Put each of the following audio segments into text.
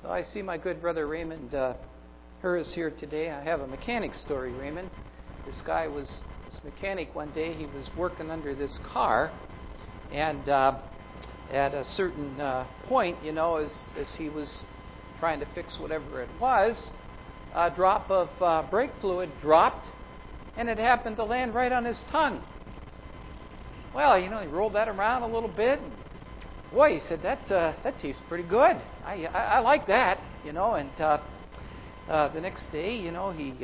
So I see my good brother Raymond Herr is here today. I have a mechanic story, Raymond. This mechanic one day, he was working under this car, and at a certain point, as he was trying to fix whatever it was, a drop of brake fluid dropped, and it happened to land right on his tongue. Well, he rolled that around a little bit, and boy, he said, that tastes pretty good. I like that, and the next day, he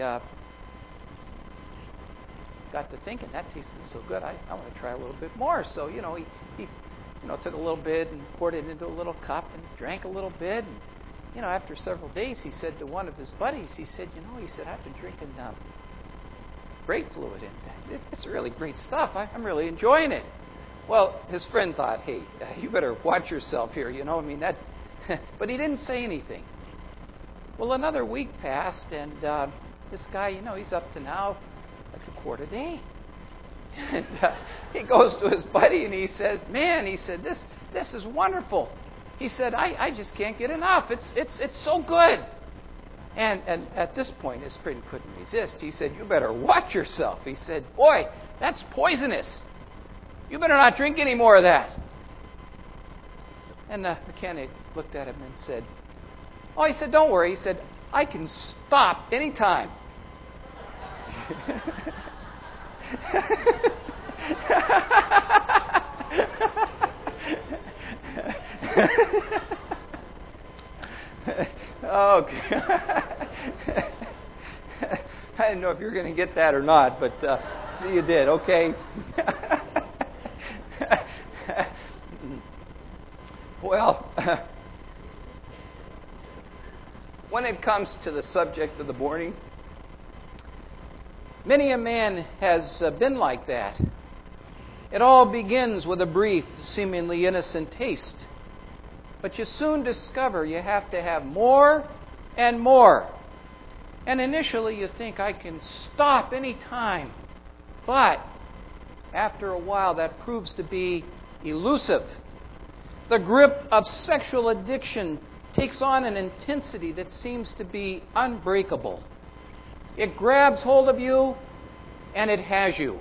got to thinking, that tasted so good, I want to try a little bit more. So, he took a little bit and poured it into a little cup and drank a little bit. And, after several days, he said to one of his buddies, he said, I've been drinking brake fluid, and it's really great stuff. I'm really enjoying it. Well, his friend thought, hey, you better watch yourself here, but he didn't say anything. Well, another week passed, and this guy, he's up to now like a quart a day. And he goes to his buddy and he says, man, this is wonderful. He said, I just can't get enough. It's so good. And at this point, his friend couldn't resist. He said, you better watch yourself. He said, boy, that's poisonous. You better not drink any more of that. And the mechanic looked at him and said, oh, he said, don't worry. He said, I can stop anytime. Okay. I didn't know if you were going to get that or not, but see, you did. Okay. Well, when it comes to the subject of the morning, many a man has been like that. It all begins with a brief, seemingly innocent taste. But you soon discover you have to have more and more. And initially you think, I can stop any time. But after a while that proves to be elusive. The grip of sexual addiction takes on an intensity that seems to be unbreakable. It grabs hold of you, and it has you.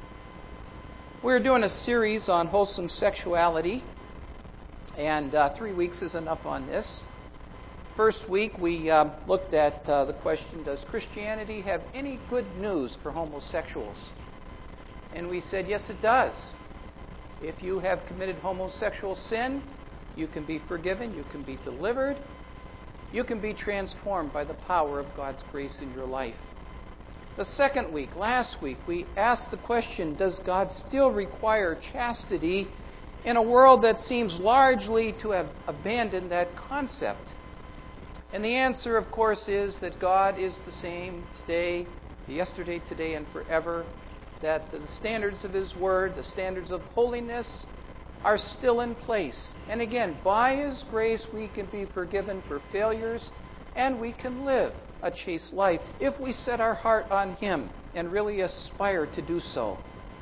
We're doing a series on wholesome sexuality, and 3 weeks is enough on this. First week, we looked at the question, does Christianity have any good news for homosexuals? And we said, yes, it does. If you have committed homosexual sin, you can be forgiven, you can be delivered, you can be transformed by the power of God's grace in your life. The second week, last week, we asked the question, does God still require chastity in a world that seems largely to have abandoned that concept? And the answer, of course, is that God is the same today, yesterday, today, and forever, that the standards of His Word, the standards of holiness, are still in place. And again, by His grace, we can be forgiven for failures, and we can live a chaste life if we set our heart on Him and really aspire to do so.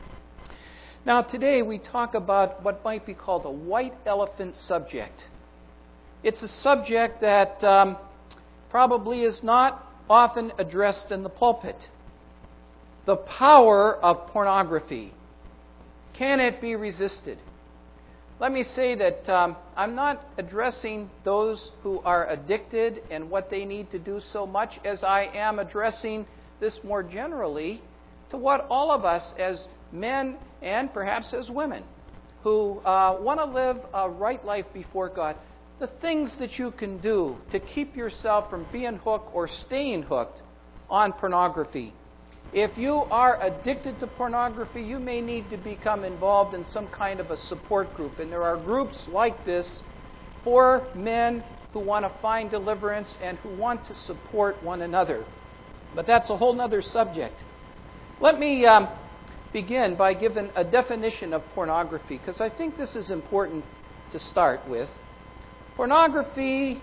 Now, today we talk about what might be called a white elephant subject. It's a subject that probably is not often addressed in the pulpit. The power of pornography. Can it be resisted? Let me say that I'm not addressing those who are addicted and what they need to do so much as I am addressing this more generally to what all of us as men and perhaps as women who want to live a right life before God, the things that you can do to keep yourself from being hooked or staying hooked on pornography. If you are addicted to pornography, you may need to become involved in some kind of a support group. And there are groups like this for men who want to find deliverance and who want to support one another. But that's a whole other subject. Let me begin by giving a definition of pornography, because I think this is important to start with. Pornography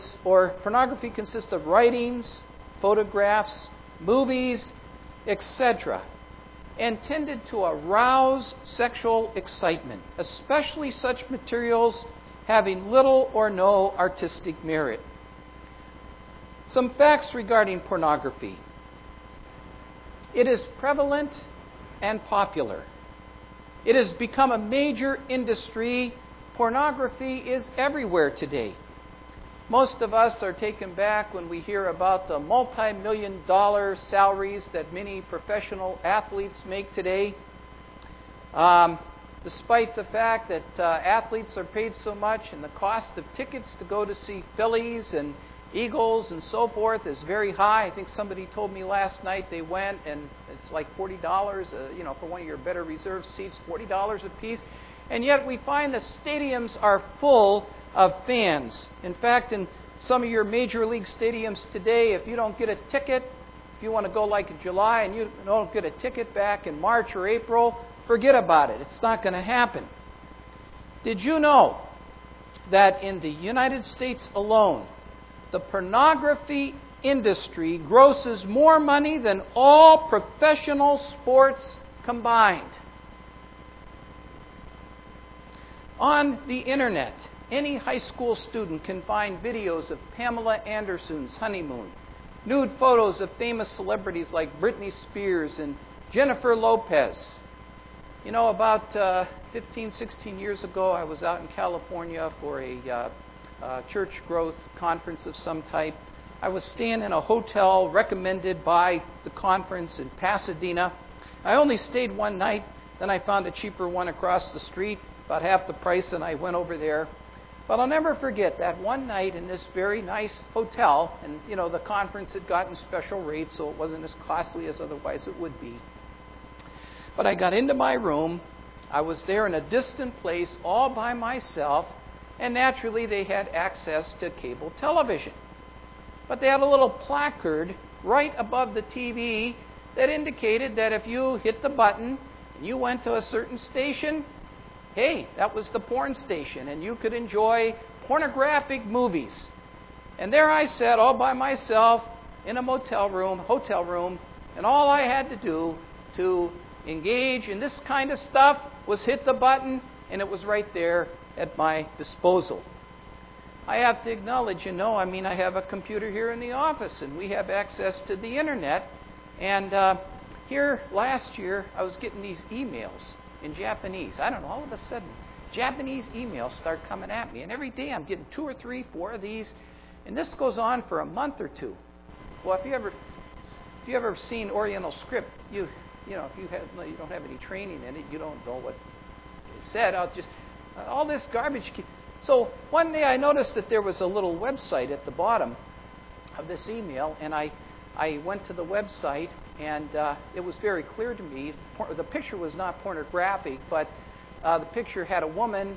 consists of writings, photographs, movies, etc., intended to arouse sexual excitement, especially such materials having little or no artistic merit. Some facts regarding pornography. It is prevalent and popular. It has become a major industry. Pornography is everywhere today. Most of us are taken back when we hear about the multi-million-dollar salaries that many professional athletes make today. Despite the fact that athletes are paid so much and the cost of tickets to go to see Phillies and Eagles and so forth is very high. I think somebody told me last night they went and it's like $40, for one of your better reserved seats, $40 a piece. And yet we find the stadiums are full of fans. In fact, in some of your major league stadiums today, if you don't get a ticket, if you want to go like in July and you don't get a ticket back in March or April, forget about it. It's not going to happen. Did you know that in the United States alone, the pornography industry grosses more money than all professional sports combined? On the internet, any high school student can find videos of Pamela Anderson's honeymoon, nude photos of famous celebrities like Britney Spears and Jennifer Lopez. You know, about 15, 16 years ago, I was out in California for a church growth conference of some type. I was staying in a hotel recommended by the conference in Pasadena. I only stayed one night, then I found a cheaper one across the street, about half the price, and I went over there. But I'll never forget that one night in this very nice hotel, and the conference had gotten special rates, so it wasn't as costly as otherwise it would be. But I got into my room. I was there in a distant place all by myself, and naturally they had access to cable television. But they had a little placard right above the TV that indicated that if you hit the button and you went to a certain station, hey, that was the porn station, and you could enjoy pornographic movies. And there I sat all by myself in a hotel room, and all I had to do to engage in this kind of stuff was hit the button, and it was right there at my disposal. I have to acknowledge, I have a computer here in the office, and we have access to the internet. And here last year, I was getting these emails in Japanese. I don't know, all of a sudden, Japanese emails start coming at me. And every day I'm getting 2 or 3, 4 of these. And this goes on for a month or two. Well, if you ever seen Oriental script, if you don't have any training in it, you don't know what is said. All this garbage. So one day I noticed that there was a little website at the bottom of this email, and I went to the website, and it was very clear to me. The picture was not pornographic, but the picture had a woman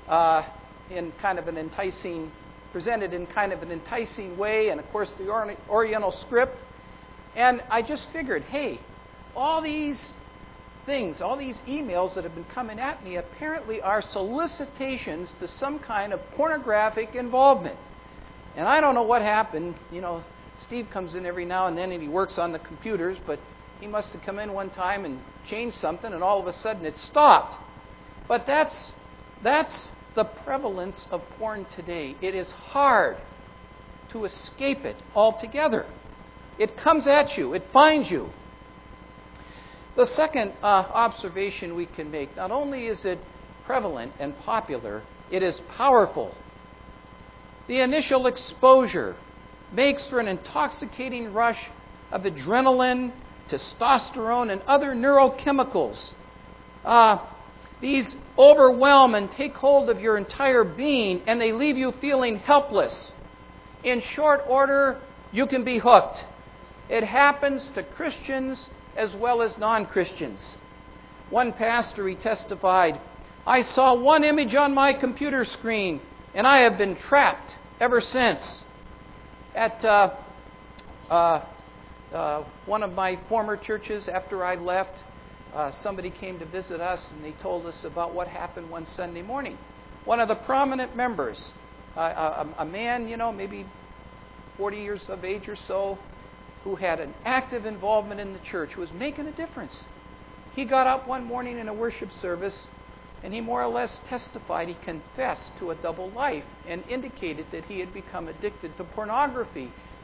presented in kind of an enticing way, and of course the Oriental script. And I just figured, hey, all these things, all these emails that have been coming at me apparently are solicitations to some kind of pornographic involvement. And I don't know what happened. Steve comes in every now and then and he works on the computers, but he must have come in one time and changed something, and all of a sudden it stopped. But that's the prevalence of porn today. It is hard to escape it altogether. It comes at you. It finds you. The second observation we can make, not only is it prevalent and popular, it is powerful. The initial exposure makes for an intoxicating rush of adrenaline, testosterone, and other neurochemicals. These overwhelm and take hold of your entire being, and they leave you feeling helpless. In short order, you can be hooked. It happens to Christians as well as non-Christians. One pastor, he testified, "I saw one image on my computer screen, and I have been trapped ever since." At one of my former churches, after I left, somebody came to visit us, and they told us about what happened one Sunday morning. One of the prominent members, a man, maybe 40 years of age or so, who had an active involvement in the church, was making a difference. He got up one morning in a worship service, and he more or less testified, he confessed to a double life and indicated that he had become addicted to pornography.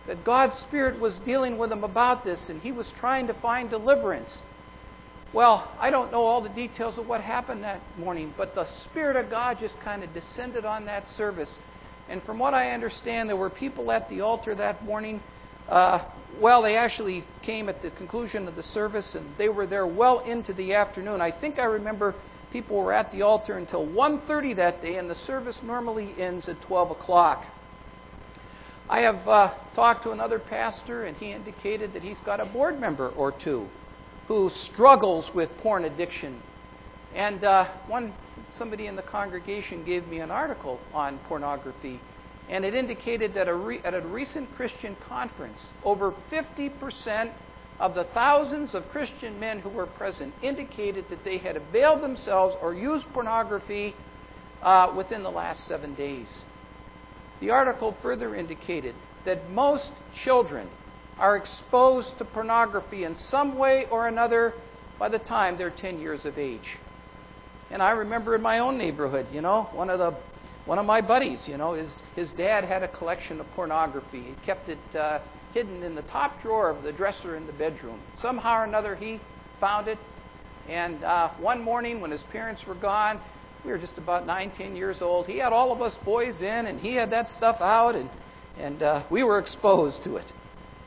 that God's Spirit was dealing with him about this, and he was trying to find deliverance. Well, I don't know all the details of what happened that morning, but the Spirit of God just kind of descended on that service. And from what I understand, there were people at the altar that morning. They actually came at the conclusion of the service, and they were there well into the afternoon. I think I remember people were at the altar until 1:30 that day, and the service normally ends at 12 o'clock. I have talked to another pastor, and he indicated that he's got a board member or two who struggles with porn addiction. And somebody in the congregation gave me an article on pornography, and it indicated that at a recent Christian conference, over 50% of the thousands of Christian men who were present indicated that they had availed themselves or used pornography within the last 7 days. The article further indicated that most children are exposed to pornography in some way or another by the time they're 10 years of age. And I remember in my own neighborhood, one of my buddies, his dad had a collection of pornography. He kept it hidden in the top drawer of the dresser in the bedroom. Somehow or another he found it, and one morning when his parents were gone, we were just about 9, 10 years old, he had all of us boys in, and he had that stuff out, and we were exposed to it.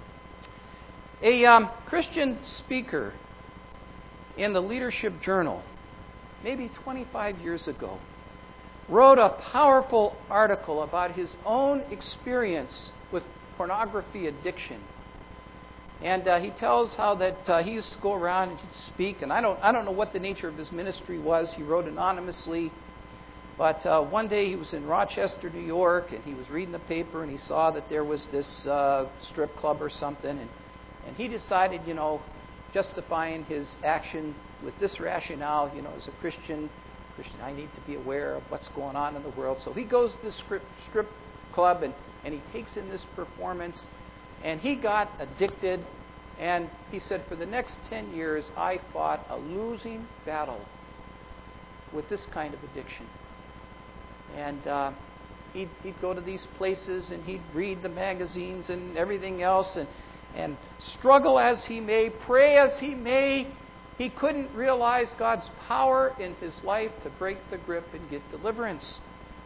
A Christian speaker in the Leadership Journal, maybe 25 years ago, wrote a powerful article about his own experience with pornography addiction. And he tells how that he used to go around and he'd speak, and I don't know what the nature of his ministry was. He wrote anonymously, but one day he was in Rochester, New York, and he was reading the paper, and he saw that there was this strip club or something, and he decided, justifying his action with this rationale, as a Christian, I need to be aware of what's going on in the world. So he goes to this strip club, and he takes in this performance, and he got addicted. And he said, for the next 10 years, I fought a losing battle with this kind of addiction. And he'd go to these places, and he'd read the magazines and everything else, and struggle as he may, pray as he may, he couldn't realize God's power in his life to break the grip and get deliverance.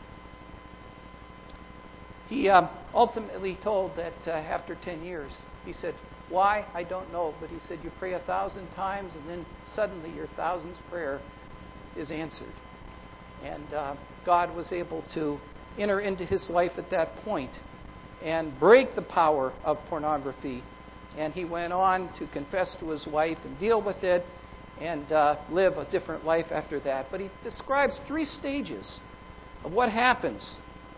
He ultimately told that after 10 years, he said, why? I don't know. But he said, you pray 1,000 times, and then suddenly your 1,000th prayer is answered. And God was able to enter into his life at that point and break the power of pornography. And he went on to confess to his wife and deal with it and live a different life after that. But he describes 3 stages of what happens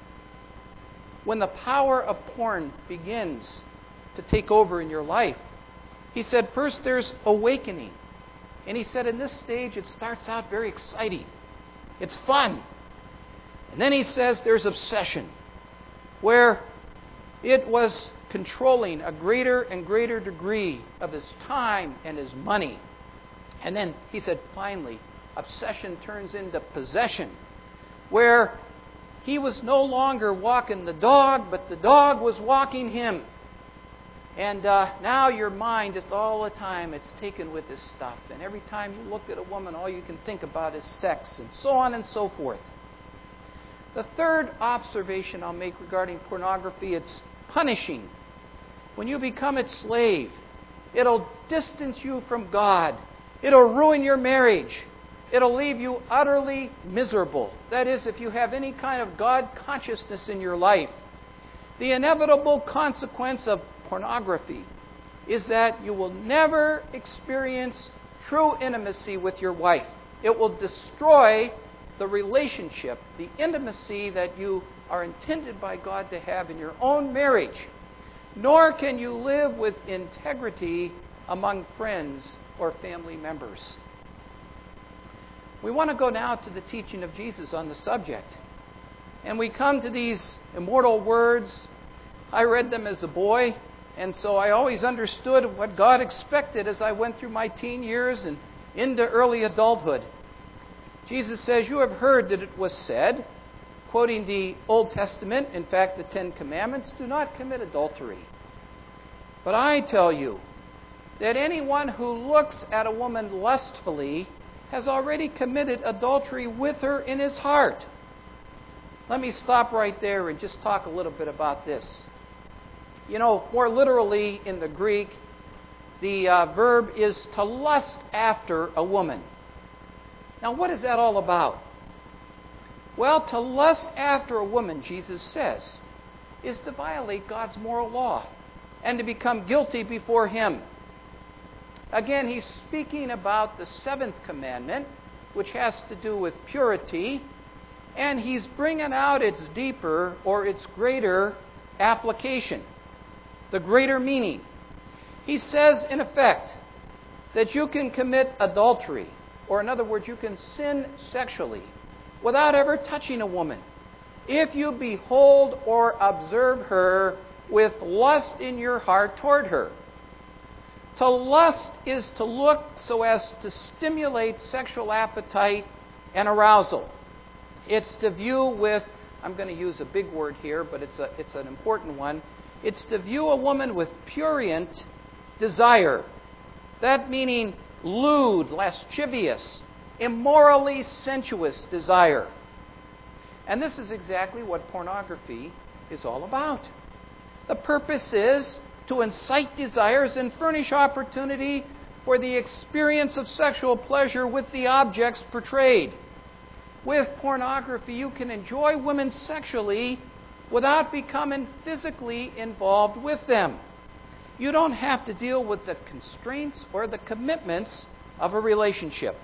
when the power of porn begins to take over in your life. He said, first there's awakening. And he said in this stage it starts out very exciting. It's fun. And then he says there's obsession, where it was controlling a greater and greater degree of his time and his money. And then he said, finally, obsession turns into possession, where he was no longer walking the dog, but the dog was walking him. And now your mind, just all the time, it's taken with this stuff. And every time you look at a woman, all you can think about is sex, and so on and so forth. The third observation I'll make regarding pornography, it's punishing. When you become its slave, it'll distance you from God. It'll ruin your marriage. It'll leave you utterly miserable. That is, if you have any kind of God consciousness in your life. The inevitable consequence of pornography is that you will never experience true intimacy with your wife. It will destroy the relationship, the intimacy that you are intended by God to have in your own marriage. Nor can you live with integrity among friends or family members. We want to go now to the teaching of Jesus on the subject. And we come to these immortal words. I read them as a boy, and so I always understood what God expected as I went through my teen years and into early adulthood. Jesus says, you have heard that it was said, quoting the Old Testament, in fact the 10 Commandments, do not commit adultery. But I tell you that anyone who looks at a woman lustfully has already committed adultery with her in his heart. Let me stop right there and just talk a little bit about this. You know, more literally in the Greek, the verb is to lust after a woman. Now, what is that all about? Well, to lust after a woman, Jesus says, is to violate God's moral law and to become guilty before Him. Again, he's speaking about the seventh commandment, which has to do with purity, and he's bringing out its deeper or its greater application, the greater meaning. He says, in effect, that you can commit adultery, or in other words, you can sin sexually without ever touching a woman, if you behold or observe her with lust in your heart toward her. To lust is to look so as to stimulate sexual appetite and arousal. It's to view with, I'm going to use a big word here, but it's an important one. It's to view a woman with prurient desire. That meaning lewd, lascivious, immorally sensuous desire. And this is exactly what pornography is all about. The purpose is to incite desires and furnish opportunity for the experience of sexual pleasure with the objects portrayed. With pornography, you can enjoy women sexually without becoming physically involved with them. You don't have to deal with the constraints or the commitments of a relationship.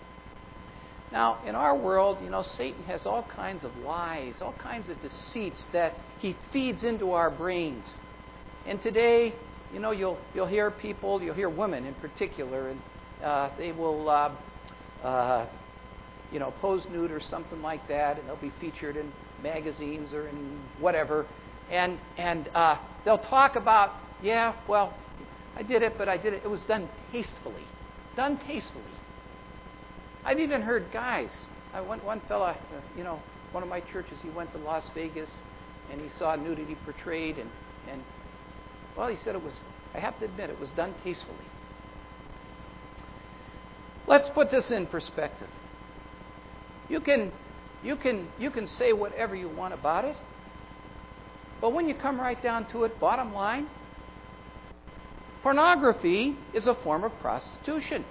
Now, in our world, you know, Satan has all kinds of lies, all kinds of deceits that he feeds into our brains. And today, you know, you'll hear people, you'll hear women in particular, and they will, pose nude or something like that, and they'll be featured in magazines or in whatever, and they'll talk about, yeah, well, I did it, but it was done tastefully. Done tastefully. I've even heard guys, one fella, one of my churches, he went to Las Vegas, and he saw nudity portrayed, and well, he said I have to admit, it was done tastefully. Let's put this in perspective. You can say whatever you want about it, but when you come right down to it, bottom line, pornography is a form of prostitution.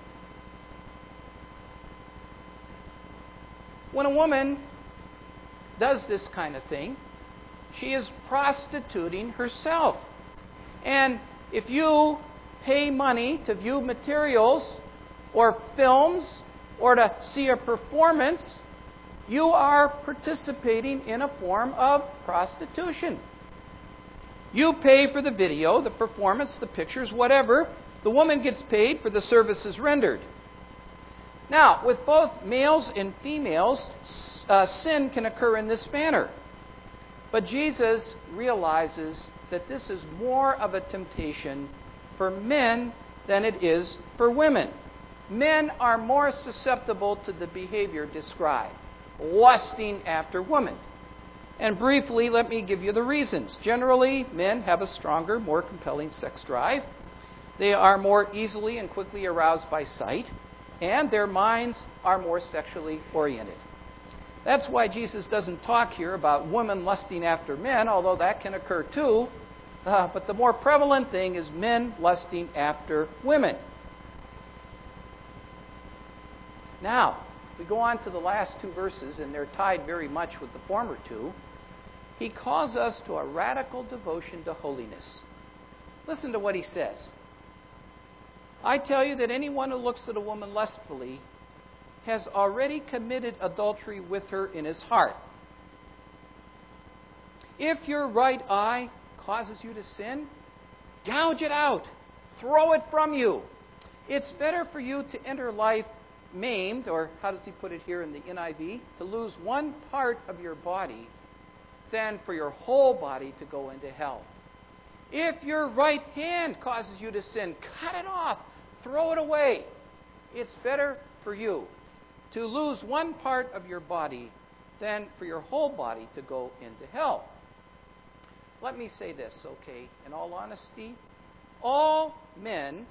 When a woman does this kind of thing, she is prostituting herself. And if you pay money to view materials or films or to see a performance, you are participating in a form of prostitution. You pay for the video, the performance, the pictures, whatever. The woman gets paid for the services rendered. Now, with both males and females, sin can occur in this manner. But Jesus realizes that this is more of a temptation for men than it is for women. Men are more susceptible to the behavior described, lusting after women. And briefly, let me give you the reasons. Generally, men have a stronger, more compelling sex drive. They are more easily and quickly aroused by sight, and their minds are more sexually oriented. That's why Jesus doesn't talk here about women lusting after men, although that can occur too. But the more prevalent thing is men lusting after women. Now, we go on to the last two verses, and they're tied very much with the former two. He calls us to a radical devotion to holiness. Listen to what he says. I tell you that anyone who looks at a woman lustfully has already committed adultery with her in his heart. If your right eye causes you to sin, gouge it out. Throw it from you. It's better for you to enter life maimed, or how does he put it here in the NIV, to lose one part of your body than for your whole body to go into hell. If your right hand causes you to sin, cut it off. Throw it away. It's better for you to lose one part of your body than for your whole body to go into hell. Let me say this, okay? In all honesty, all men,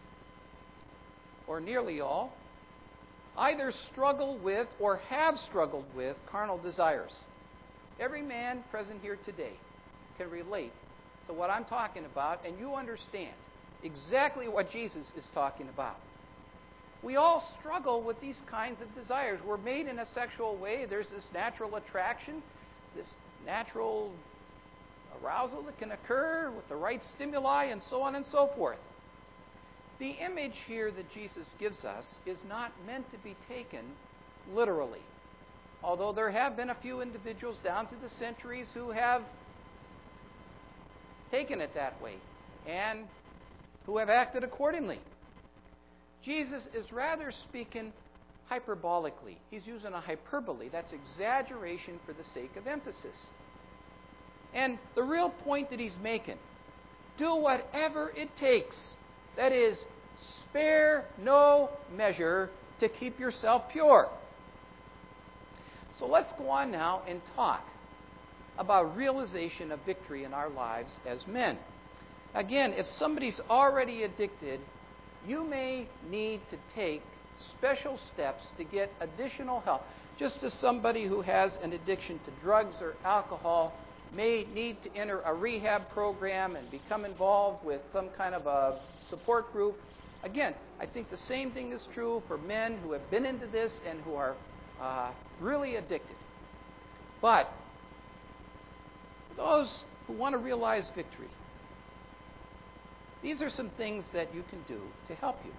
or nearly all, either struggle with or have struggled with carnal desires. Every man present here today can relate to what I'm talking about, and you understand exactly what Jesus is talking about. We all struggle with these kinds of desires. We're made in a sexual way. There's this natural attraction, this natural arousal that can occur with the right stimuli, and so on and so forth. The image here that Jesus gives us is not meant to be taken literally. Although there have been a few individuals down through the centuries who have taken it that way and who have acted accordingly. Jesus is rather speaking hyperbolically. He's using a hyperbole. That's exaggeration for the sake of emphasis. And the real point that he's making, do whatever it takes. That is, spare no measure to keep yourself pure. So let's go on now and talk about realization of victory in our lives as men. Again, if somebody's already addicted, you may need to take special steps to get additional help. Just as somebody who has an addiction to drugs or alcohol may need to enter a rehab program and become involved with some kind of a support group. Again, I think the same thing is true for men who have been into this and who are really addicted. But for those who want to realize victory, these are some things that you can do to help you.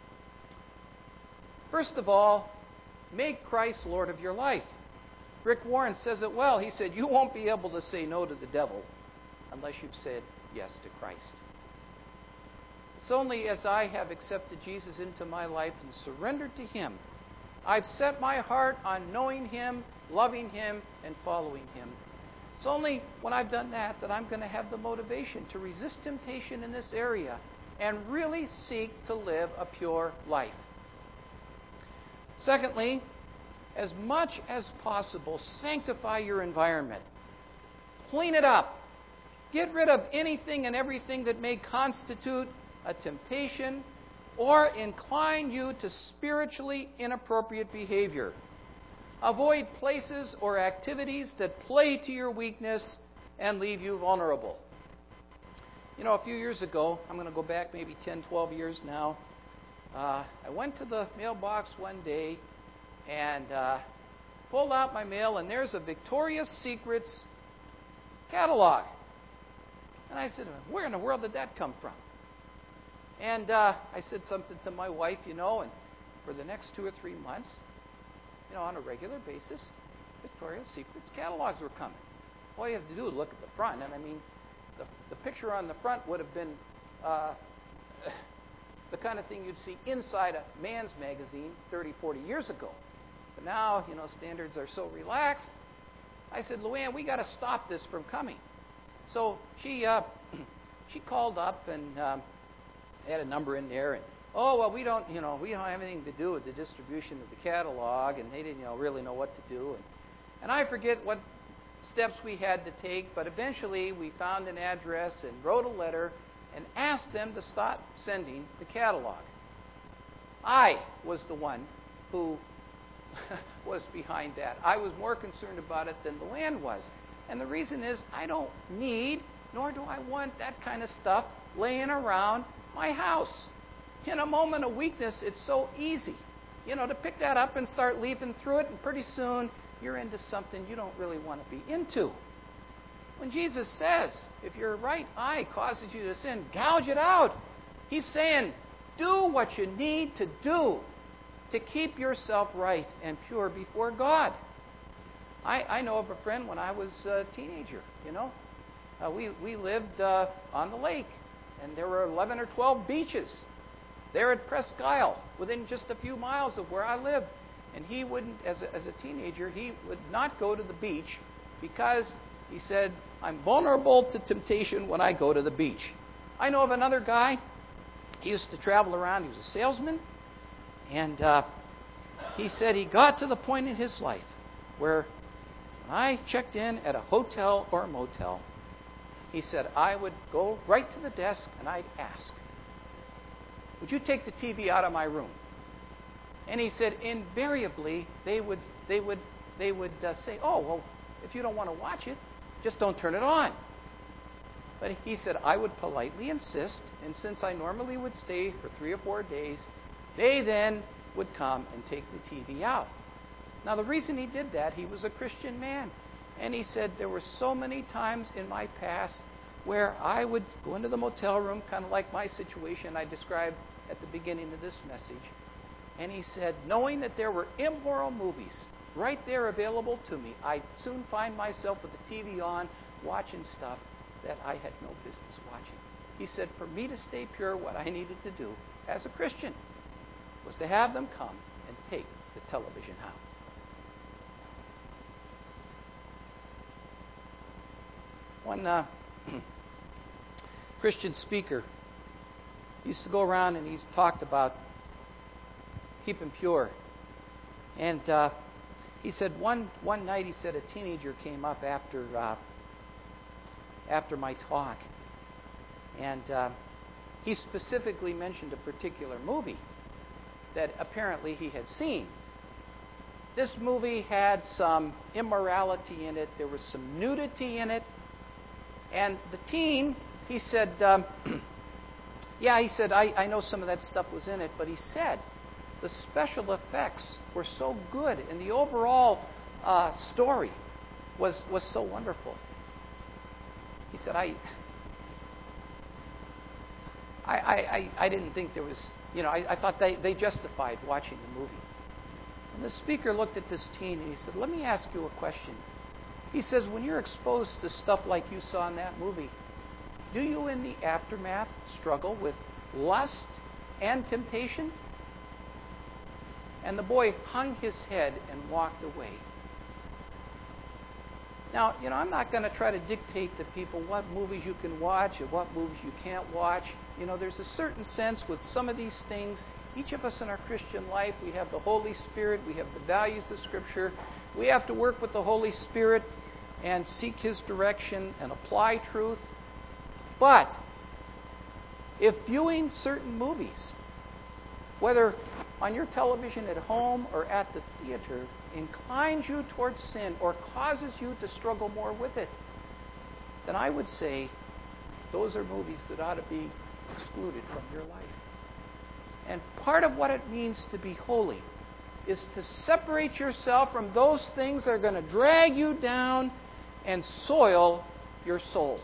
First of all, make Christ Lord of your life. Rick Warren says it well. He said, you won't be able to say no to the devil unless you've said yes to Christ. It's only as I have accepted Jesus into my life and surrendered to Him, I've set my heart on knowing Him, loving Him, and following Him. It's only when I've done that that I'm going to have the motivation to resist temptation in this area and really seek to live a pure life. Secondly, as much as possible, sanctify your environment. Clean it up. Get rid of anything and everything that may constitute a temptation or incline you to spiritually inappropriate behavior. Avoid places or activities that play to your weakness and leave you vulnerable. You know, a few years ago, I'm going to go back maybe 10, 12 years now, I went to the mailbox one day and pulled out my mail, and there's a Victoria's Secrets catalog. And I said, where in the world did that come from? And I said something to my wife, and for the next 2 or 3 months, on a regular basis, Victoria's Secrets catalogs were coming. All you have to do is look at the front, and the picture on the front would have been the kind of thing you'd see inside a man's magazine 30, 40 years ago. But now, standards are so relaxed. I said, Luann, we got to stop this from coming. So she called up and had a number in there, and we don't have anything to do with the distribution of the catalog, and they didn't really know what to do. And I forget what steps we had to take, but eventually we found an address and wrote a letter and asked them to stop sending the catalog. I was the one who was behind that. I was more concerned about it than Luann was. And the reason is I don't need, nor do I want that kind of stuff laying around my house. In a moment of weakness, it's so easy, to pick that up and start leafing through it, and pretty soon you're into something you don't really want to be into. When Jesus says, if your right eye causes you to sin, gouge it out. He's saying, do what you need to do to keep yourself right and pure before God. I know of a friend when I was a teenager, we lived on the lake, and there were 11 or 12 beaches there at Presque Isle, within just a few miles of where I lived. And he wouldn't, as a teenager, he would not go to the beach because he said, I'm vulnerable to temptation when I go to the beach. I know of another guy, he used to travel around, he was a salesman, and he said he got to the point in his life where when I checked in at a hotel or a motel, He said, I would go right to the desk and I'd ask, would you take the TV out of my room? And he said, invariably, they would say, oh, well, if you don't want to watch it, just don't turn it on. But he said, I would politely insist, and since I normally would stay for 3 or 4 days, they then would come and take the TV out. Now, the reason he did that, he was a Christian man. And he said, there were so many times in my past where I would go into the motel room, kind of like my situation I described at the beginning of this message. And he said, knowing that there were immoral movies right there available to me, I'd soon find myself with the TV on, watching stuff that I had no business watching. He said, for me to stay pure, what I needed to do as a Christian was to have them come and take the television out. One Christian speaker used to go around and he's talked about keeping pure. And he said one night, he said, a teenager came up after my talk. And he specifically mentioned a particular movie that apparently he had seen. This movie had some immorality in it. There was some nudity in it. And the teen, he said, yeah, he said, I know some of that stuff was in it, but he said the special effects were so good and the overall story was so wonderful. He said, I didn't think there was, I thought they justified watching the movie. And the speaker looked at this teen and he said, let me ask you a question. He says, when you're exposed to stuff like you saw in that movie, do you in the aftermath struggle with lust and temptation? And the boy hung his head and walked away. Now, I'm not going to try to dictate to people what movies you can watch or what movies you can't watch. There's a certain sense with some of these things. Each of us in our Christian life, we have the Holy Spirit, we have the values of Scripture. We have to work with the Holy Spirit and seek His direction and apply truth. But if viewing certain movies, whether on your television at home or at the theater, inclines you towards sin or causes you to struggle more with it, then I would say those are movies that ought to be excluded from your life. And part of what it means to be holy is to separate yourself from those things that are going to drag you down and soil your soul.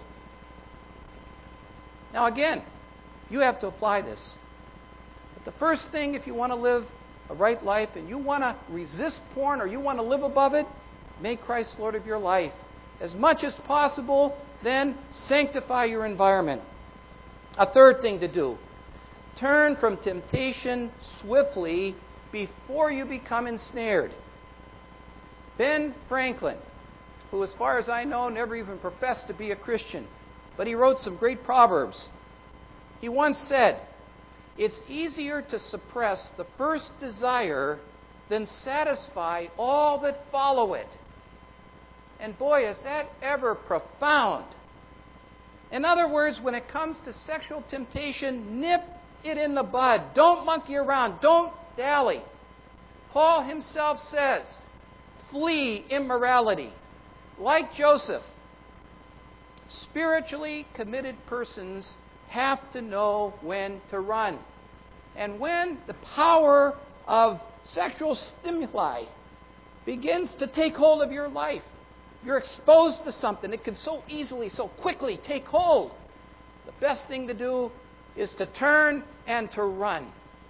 Now again, you have to apply this. But the first thing, if you want to live a right life and you want to resist porn or you want to live above it, make Christ Lord of your life. As much as possible, then sanctify your environment. A third thing to do, turn from temptation swiftly before you become ensnared. Ben Franklin, who as far as I know never even professed to be a Christian, but he wrote some great proverbs. He once said, it's easier to suppress the first desire than satisfy all that follow it. And boy, is that ever profound. In other words, when it comes to sexual temptation, nip it in the bud. Don't monkey around. Don't dally. Paul himself says, flee immorality. Like Joseph, spiritually committed persons have to know when to run. And when the power of sexual stimuli begins to take hold of your life, you're exposed to something. It can so easily, so quickly take hold. The best thing to do is to turn and to run.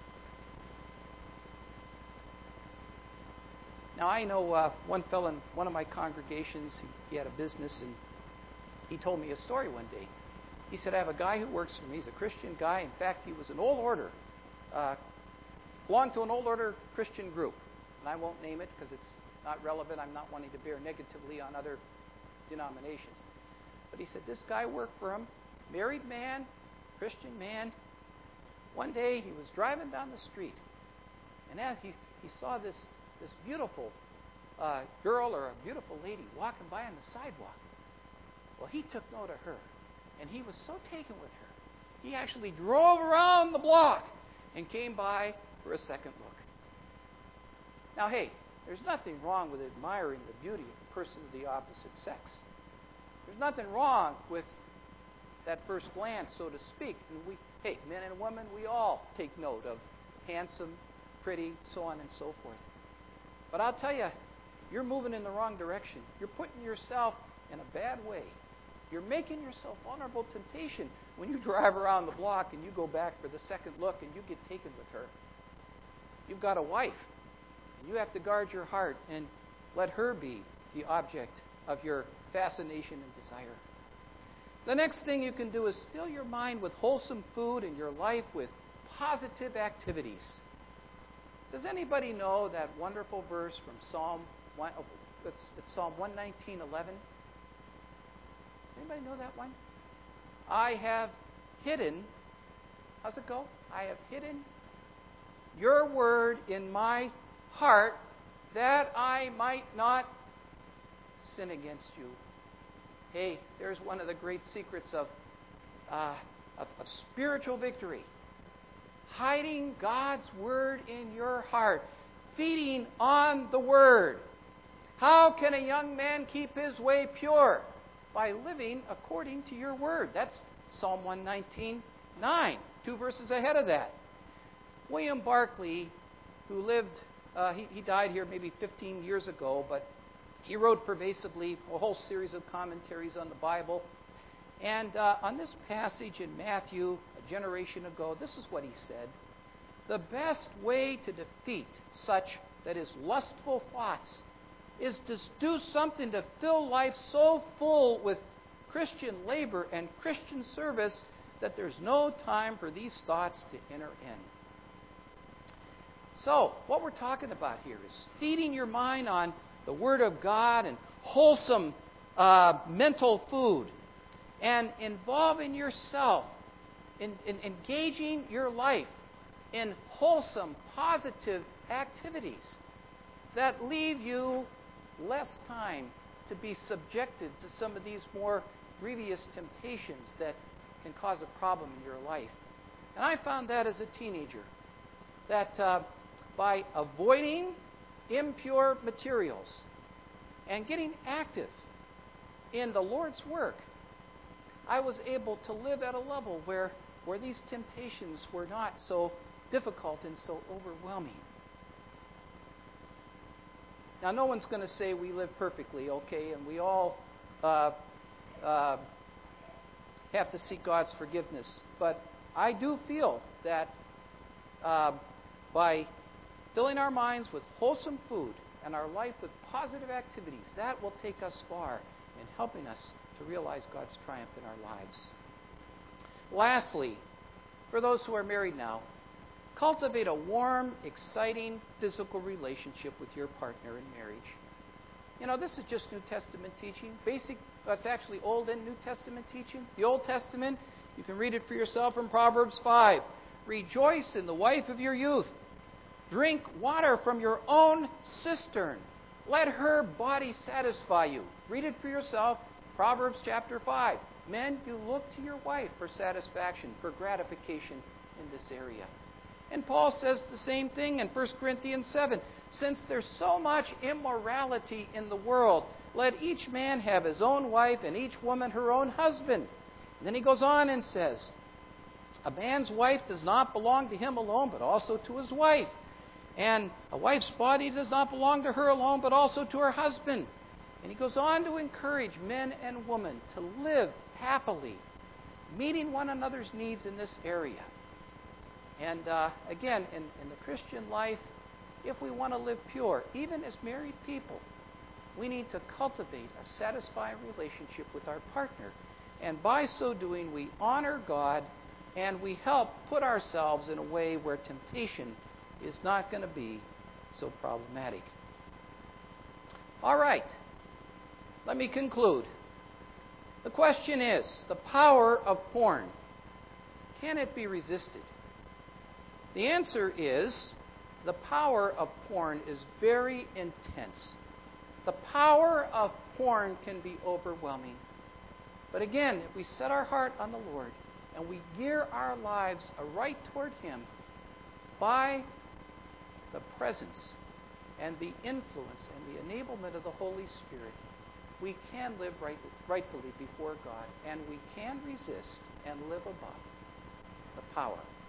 Now, I know one fellow in one of my congregations, he had a business, and he told me a story one day. He said, I have a guy who works for me. He's a Christian guy. In fact, he was an old order, belonged to an old order Christian group. And I won't name it because it's not relevant. I'm not wanting to bear negatively on other denominations. But he said, this guy worked for him, married man, Christian man. One day he was driving down the street, and as he saw this beautiful girl or a beautiful lady walking by on the sidewalk. Well, he took note of her. And he was so taken with her, he actually drove around the block and came by for a second look. Now, hey, there's nothing wrong with admiring the beauty of a person of the opposite sex. There's nothing wrong with that first glance, so to speak. And hey, men and women, we all take note of handsome, pretty, so on and so forth. But I'll tell you, you're moving in the wrong direction. You're putting yourself in a bad way. You're making yourself vulnerable to temptation when you drive around the block and you go back for the second look and you get taken with her. You've got a wife, and you have to guard your heart and let her be the object of your fascination and desire. The next thing you can do is fill your mind with wholesome food and your life with positive activities. Does anybody know that wonderful verse from Psalm 119:11? Anybody know that one? I have hidden, how's it go? I have hidden your word in my heart that I might not sin against you. Hey, there's one of the great secrets of spiritual victory. Hiding God's word in your heart. Feeding on the word. How can a young man keep his way pure? By living according to your word. That's Psalm 119:9. 2 verses ahead of that. William Barclay, who lived, he died here maybe 15 years ago, but he wrote pervasively a whole series of commentaries on the Bible. And on this passage in Matthew, a generation ago, this is what he said. The best way to defeat such, that is, lustful thoughts, is to do something to fill life so full with Christian labor and Christian service that there's no time for these thoughts to enter in. So, what we're talking about here is feeding your mind on the Word of God and wholesome mental food, and involving yourself in engaging your life in wholesome, positive activities that leave you less time to be subjected to some of these more grievous temptations that can cause a problem in your life. And I found that as a teenager, that by avoiding impure materials and getting active in the Lord's work, I was able to live at a level where these temptations were not so difficult and so overwhelming. Now, no one's going to say we live perfectly, okay, and we all have to seek God's forgiveness. But I do feel that by filling our minds with wholesome food and our life with positive activities, that will take us far in helping us to realize God's triumph in our lives. Lastly, for those who are married now, cultivate a warm, exciting physical relationship with your partner in marriage. You know, this is just New Testament teaching. That's actually Old and New Testament teaching. The Old Testament, you can read it for yourself in Proverbs 5. Rejoice in the wife of your youth. Drink water from your own cistern. Let her body satisfy you. Read it for yourself, Proverbs chapter 5. Men, you look to your wife for satisfaction, for gratification in this area. And Paul says the same thing in 1 Corinthians 7. Since there's so much immorality in the world, let each man have his own wife and each woman her own husband. And then he goes on and says, a man's wife does not belong to him alone, but also to his wife. And a wife's body does not belong to her alone, but also to her husband. And he goes on to encourage men and women to live happily, meeting one another's needs in this area. And again, in the Christian life, if we want to live pure, even as married people, we need to cultivate a satisfying relationship with our partner. And by so doing, we honor God and we help put ourselves in a way where temptation is not going to be so problematic. All right, let me conclude. The question is, the power of porn, can it be resisted? The answer is, the power of porn is very intense. The power of porn can be overwhelming. But again, if we set our heart on the Lord and we gear our lives aright toward Him by the presence and the influence and the enablement of the Holy Spirit, we can live rightfully before God, and we can resist and live above the power